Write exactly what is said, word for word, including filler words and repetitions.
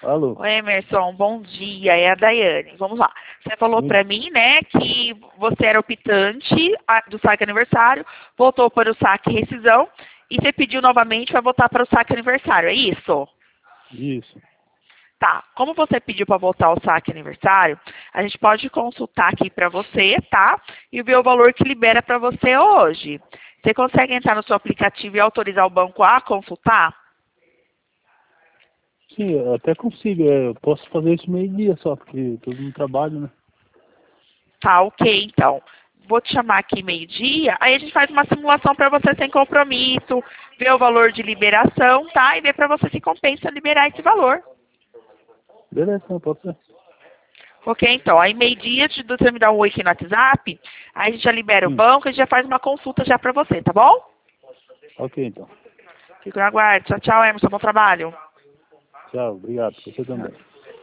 Alô? Oi, Emerson, bom dia, é a Daiane. Vamos lá. Você falou Oi. para mim, né, que você era optante a- do saque aniversário, voltou para o saque rescisão e você pediu novamente para voltar para o saque aniversário, é isso? Isso. Tá, como você pediu para voltar ao saque aniversário, a gente pode consultar aqui para você, tá? E ver o valor que libera para você hoje. Você consegue entrar no seu aplicativo e autorizar o banco a consultar? Sim, eu até consigo. é, Eu posso fazer isso meio-dia só, porque todo mundo trabalha, né? Tá, ok, então. Vou te chamar aqui meio-dia, aí a gente faz uma simulação para você sem compromisso, ver o valor de liberação, tá? E ver para você se compensa liberar esse valor. Beleza, então, pode ser. Ok, então. Aí meio-dia, te- você me dá um oi aqui no WhatsApp, aí a gente já libera o Sim. banco, a gente já faz uma consulta já para você, tá bom? Ok, então. Fico na guarda. Tchau, tchau, Emerson. Bom trabalho. Tchau, obrigado. Você também.